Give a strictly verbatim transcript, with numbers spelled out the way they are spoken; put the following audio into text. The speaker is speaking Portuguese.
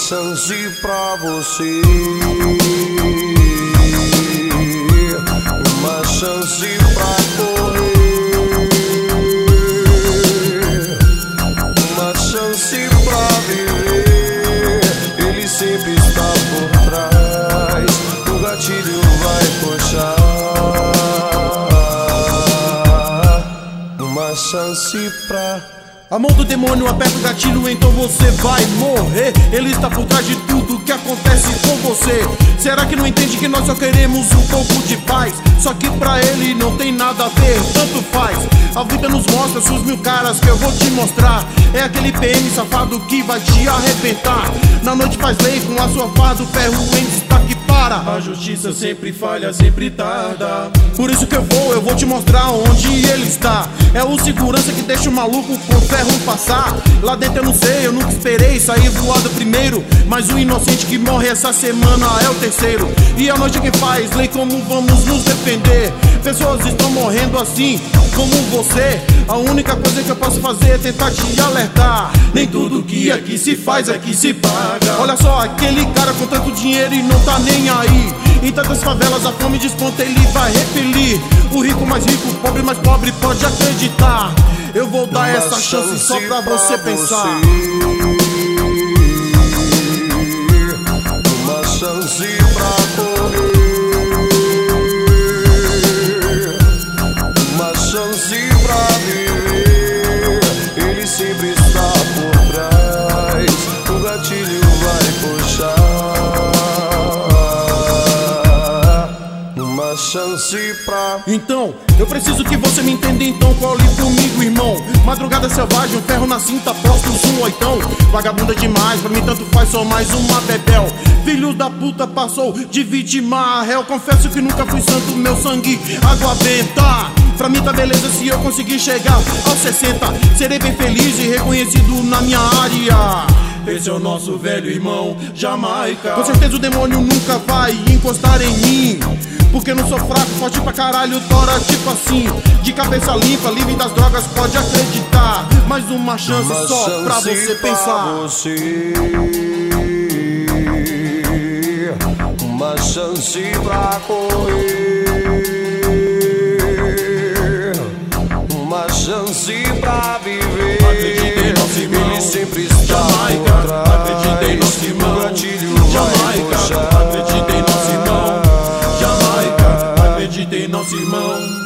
chance pra você, uma chance pra correr, uma chance pra viver. Ele sempre está por trás, o gatilho vai puxar. Uma chance pra... A mão do demônio aperta o gatilho, então você vai morrer. Ele está por trás de tudo que acontece com você. Será que não entende que nós só queremos um pouco de paz? Só que pra ele não tem nada a ver, tanto faz. A vida nos mostra suas mil caras que eu vou te mostrar. É aquele P M safado que vai te arrebentar. Na noite faz lei com a sua farda, o ferro em destaque para. A justiça sempre falha, sempre tarda. Por isso que eu vou, eu vou te mostrar onde ele está. É o segurança que deixa o maluco com o ferro passar. Lá dentro eu não sei, eu nunca esperei sair voado primeiro. Mas o inocente que morre essa semana é o terceiro. E a noite que faz lei, como vamos nos defender? Pessoas estão morrendo assim, como você. A única coisa que eu posso fazer é tentar te alertar. Nem tudo que aqui se faz, aqui se paga. Olha só, aquele cara com tanto dinheiro e não tá nem aí. Em tantas favelas a fome desponta, ele vai repelir. O rico mais rico, o pobre mais pobre, pode acreditar. Eu vou dar essa chance só pra você pensar. Uma chance pra correr, uma chance pra viver. Ele sempre está por trás, o gatilho vai puxar. Uma chance pra... Então, eu preciso que você me entenda, então cole comigo, irmão. Madrugada selvagem, um ferro na cinta, postos um oitão. Vagabunda demais, pra mim tanto faz, só mais uma bebel. Filho da puta passou de vítima a réu. Confesso que nunca fui santo, meu sangue água benta. Pra mim tá beleza se eu conseguir chegar aos sessenta. Serei bem feliz e reconhecido na minha área. Esse é o nosso velho irmão Jamaica. Com certeza o demônio nunca vai encostar em mim, porque eu não sou fraco, forte pra caralho, tora tipo assim. De cabeça limpa, livre das drogas, pode acreditar. Mais uma chance uma só chance pra você pra pensar. Você. Uma chance pra correr, uma chance pra viver. Acreditei nosso irmão Ele sempre está Jamaica. por trás. Acreditei nosso irmão o gatilho Jamaica. vai puxar. Acreditei nosso irmão Jamaica. Acreditei nosso irmão